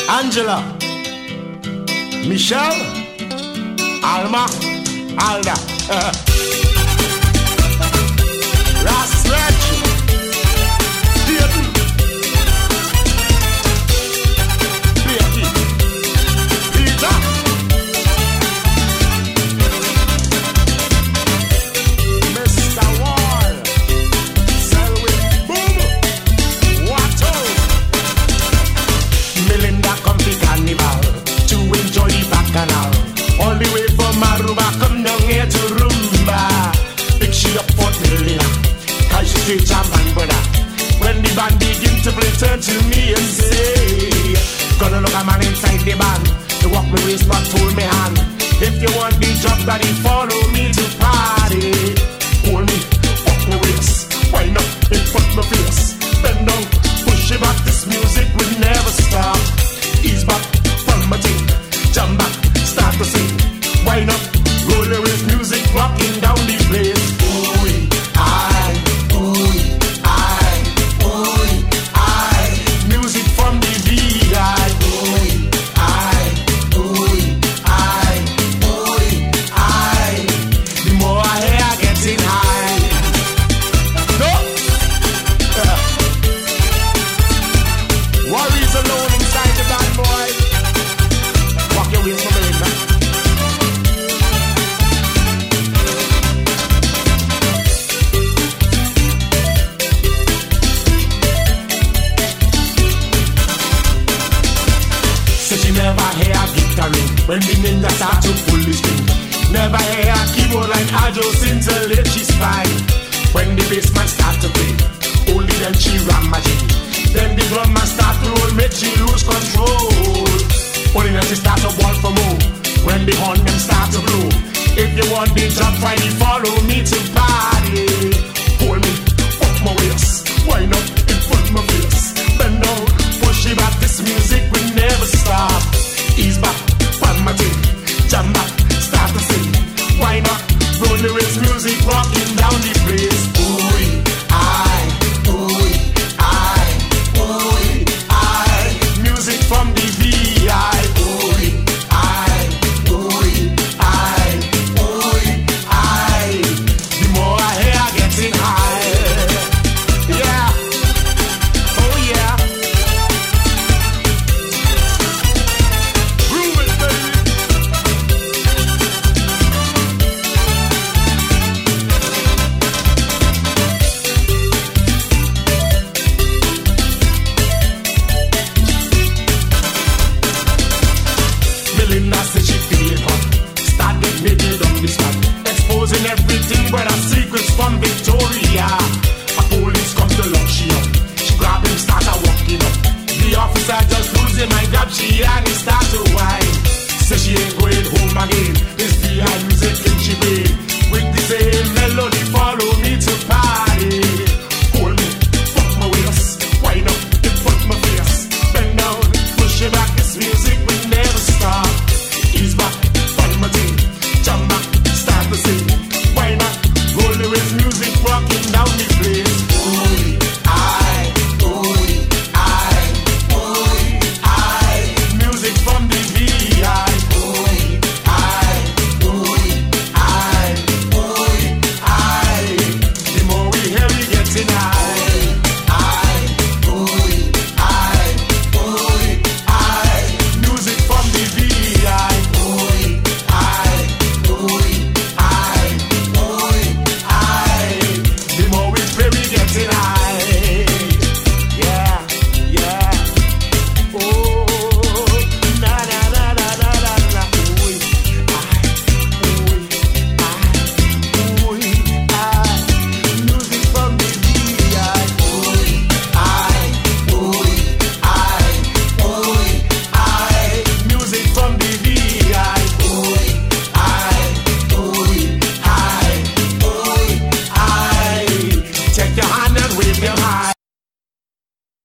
Angela, Michelle, Alma, Alda, Ross Reggie, Dayton, Becky, Peter, Mr. Wall, Selwyn, Boom, Watto, Melinda come to Carnival to enjoy the bacchanal. All the way from Aruba, come down here to Rumba. Pick she up for Melina, cause she straight jam and brother. When the band begin to play, turn to me and say, gonna look a man inside the band. You walk me waist, but hold me hand. If you want the job, daddy, follow me to party. Hold me, walk me waist, wind up in front my face. Bend down, push it back, this music will never stop. Ease back from my team, jump back, start to sing. Wind up, roll your waist, music rocking down the place. Ooh, I, ooh, I, ooh, I. Music from the VI. Ooh, I, ooh, I, ooh, I. The more I hear, I getting high. No, worries alone inside the bad boy. Walk your waist from Melinda. She never hear a guitar ring when the ninja start to pull the string. Never hear a keyboard line Ajo scintillate she's fine. When the bassman start to play, only then she ram magic. Then the drummer start to roll, make she lose control. Only then she start to ball for more. When the horn them start to blow. If you want the job, try the